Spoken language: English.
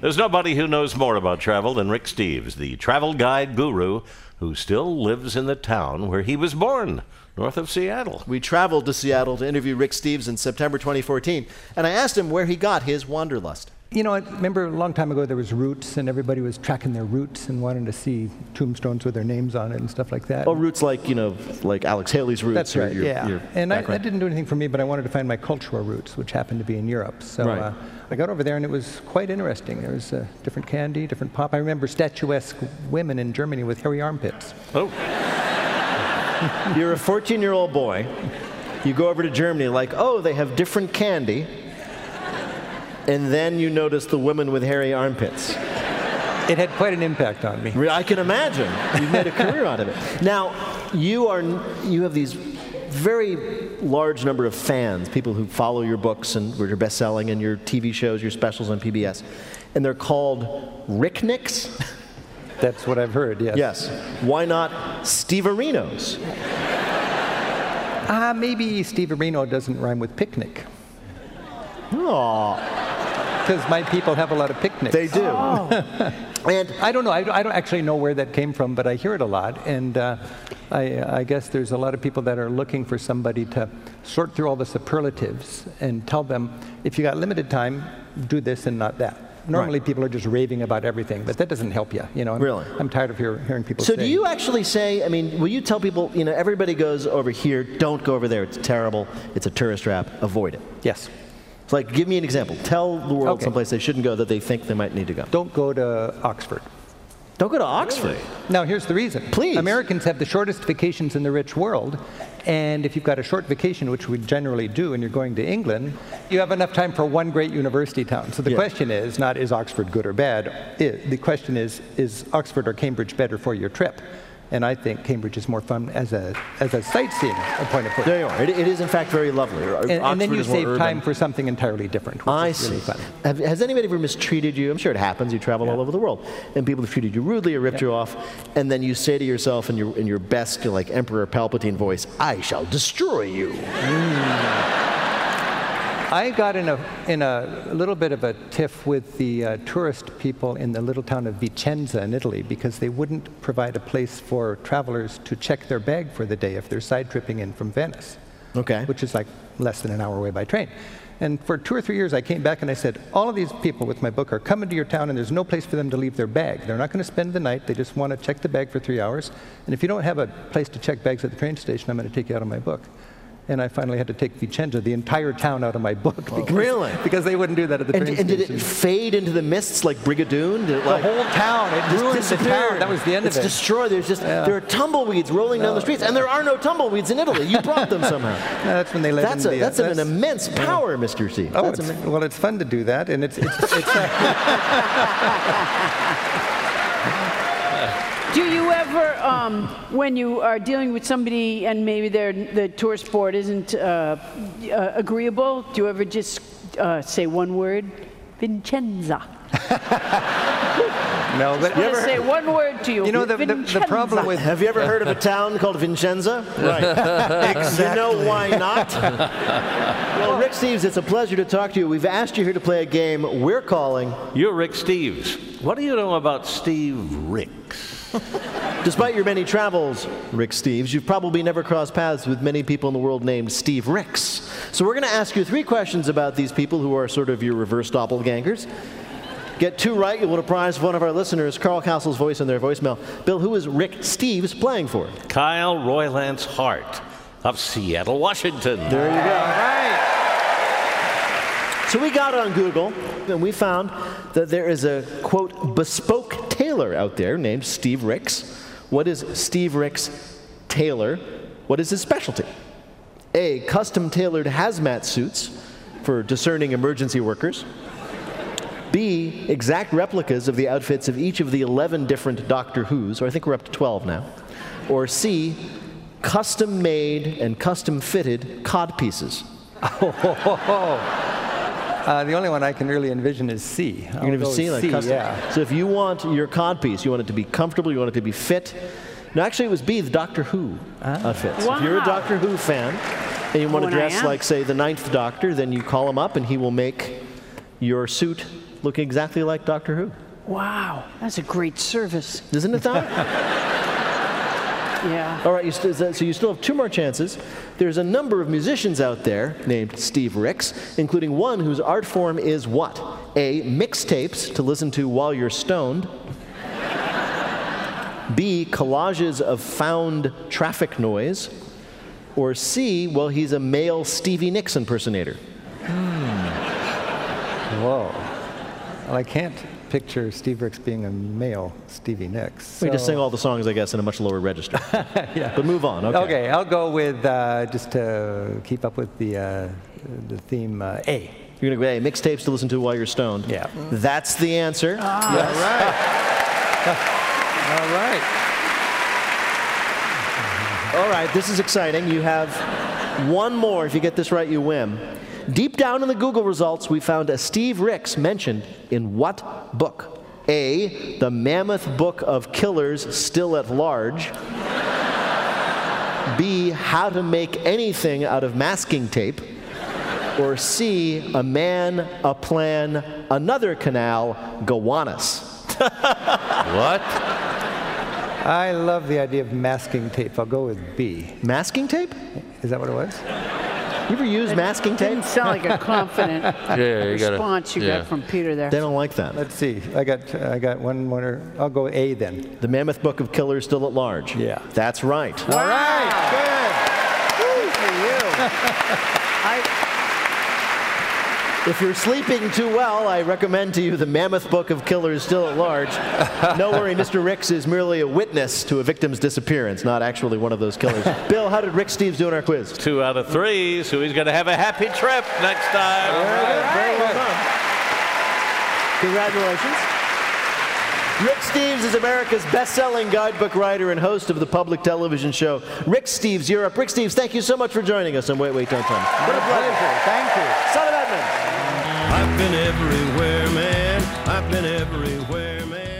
There's nobody who knows more about travel than Rick Steves, the travel guide guru who still lives in the town where he was born, north of Seattle. We traveled to Seattle to interview Rick Steves in September 2014, and I asked him where he got his wanderlust. You know, I remember a long time ago there was routes, and everybody was tracking their routes and wanting to see tombstones with their names on it and stuff like that. Oh, routes like, you know, like Alex Haley's routes. That's right, your And that background. didn't do anything for me, but I wanted to find my cultural roots, which happened to be in Europe. So Right. I got over there, and it was quite interesting. There was different candy, different pop. I remember statuesque women in Germany with hairy armpits. Oh, You're a 14-year-old boy. You go over to Germany like, oh, they have different candy. And then you notice the women with hairy armpits. It had quite an impact on me. I can imagine. You've made a career out of it. Now, you have these very large number of fans, people who follow your books and your best-selling and your TV shows, your specials on PBS. And they're called Ricknicks? That's what I've heard, yes. Yes. Why not Steve-arinos? Maybe Steve-arino doesn't rhyme with picnic, Aww. because my people have a lot of picnics. They do. And I don't know. I don't actually know where that came from, but I hear it a lot. And I guess there's a lot of people that are looking for somebody to sort through all the superlatives and tell them, if you got limited time, do this and not that. Normally, people are just raving about everything, but that doesn't help you. You know, Really? I'm tired of hearing people say. so do you actually say, I mean, will you tell people, you know, everybody goes over here, don't go over there, it's terrible, it's a tourist trap, avoid it? Yes. It's like, give me an example. Tell the world Okay. someplace they shouldn't go that they think they might need to go. Don't go to Oxford. Don't go to Oxford. Now, here's the reason. Please. Americans have the shortest vacations in the rich world, and if you've got a short vacation, which we generally do, and you're going to England, you have enough time for one great university town. So the Yeah. question is not, is Oxford good or bad? The question is Oxford or Cambridge better for your trip? And I think Cambridge is more fun as a sightseeing point of view. There you are. It is, in fact, very lovely. And then Oxford you is more save urban. time for something entirely different, which I is see. really fun. Has anybody ever mistreated you? I'm sure it happens. You travel all over the world, and people have treated you rudely or ripped you off, and then you say to yourself in your best, like Emperor Palpatine voice, "I shall destroy you." I got in a little bit of a tiff with the tourist people in the little town of Vicenza in Italy, because they wouldn't provide a place for travelers to check their bag for the day if they're side tripping in from Venice, Okay. which is like less than an hour away by train. And for 2 or 3 years, I came back and I said, all of these people with my book are coming to your town, and there's no place for them to leave their bag. They're not going to spend the night. They just want to check the bag for 3 hours. And if you don't have a place to check bags at the train station, I'm going to take you out of my book. And I finally had to take Vicenza, the entire town, out of my book. Really? Because they wouldn't do that at the train And station. did it fade into the mists like Brigadoon? Did it, The like, whole town, it ruined the disappeared? town. That was the end It's of it. destroyed. There's just there are tumbleweeds rolling down the streets, and there are no tumbleweeds in Italy. You brought them somehow. No, that's when they let That's in the, that's an immense power, Mr. C. Oh, That's well, it's fun to do that, and it's Do you ever, when you are dealing with somebody and maybe the tourist board isn't agreeable, do you ever just say one word? Vincenza. no, but You say one word to you. You know, the problem with Have you ever heard of a town called Vincenza? Right. Exactly. You know why not? Well, Rick Steves, it's a pleasure to talk to you. We've asked you here to play a game we're calling you're Rick Steves. What do you know about Steve Ricks? Despite your many travels, Rick Steves, you've probably never crossed paths with many people in the world named Steve Ricks. So we're going to ask you 3 questions about these people who are sort of your reverse doppelgangers. Get 2 right, you'll win a prize for one of our listeners, Carl Castle's voice in their voicemail. Bill, who is Rick Steves playing for? Kyle Roylance Hart of Seattle, Washington. There you go. All right. So we got on Google, and we found that there is a, quote, bespoke tailor out there named Steve Ricks. What is Steve Ricks' tailor? What is his specialty? A, custom-tailored hazmat suits for discerning emergency workers. B, exact replicas of the outfits of each of the 11 different Doctor Whos, or I think we're up to 12 now. Or C, custom-made and custom-fitted codpieces. the only one I can really envision is C. You're going to see like custom. Yeah. So if you want your codpiece, you want it to be comfortable, you want it to be fit. No, actually, it was B, the Doctor Who outfits. Wow. If you're a Doctor Who fan and you want to And I dress am. like, say, the 9th Doctor, then you call him up and he will make your suit look exactly like Doctor Who. Wow, that's a great service. Isn't it, Tom? Yeah. All right, so you still have 2 more chances. There's a number of musicians out there named Steve Ricks, including one whose art form is what? A, mixtapes to listen to while you're stoned. B, collages of found traffic noise. Or C, well, he's a male Stevie Nicks impersonator. Whoa. Well, I can't picture Steve Ricks being a male Stevie Nicks. We just sing all the songs, I guess, in a much lower register. Yeah. But move on. Okay, I'll go with, just to keep up with the theme, A. You're going to go, hey, mixtapes to listen to while you're stoned. Yeah. That's the answer. Yes. All right. All right, this is exciting. You have one more. If you get this right, you win. Deep down in the Google results, we found a Steve Ricks mentioned in what book? A, The Mammoth Book of Killers Still at Large. B, How to Make Anything Out of Masking Tape. Or C, A Man, a Plan, Another Canal, Gowanus. What? I love the idea of masking tape. I'll go with B. Masking tape? Is that what it was? You ever use masking tape? Didn't sound like a confident You gotta- response you yeah. got from Peter there. They don't like that. Let's see. I got one more. I'll go A then. The Mammoth Book of Killers Still at Large. Yeah. That's right. All right. Good. Good for you. If you're sleeping too well, I recommend to you The Mammoth Book of Killers Still at Large. No worry, Mr. Ricks is merely a witness to a victim's disappearance, not actually one of those killers. Bill, how did Rick Steves do in our quiz? 2 out of 3, so he's going to have a happy trip next time. Very well done. Congratulations. Rick Steves is America's best-selling guidebook writer and host of the public television show Rick Steves Europe. Rick Steves, thank you so much for joining us on Wait, Don't Tell Me. What a pleasure. Thank you. Son of Edmund. I've been everywhere, man. I've been everywhere, man.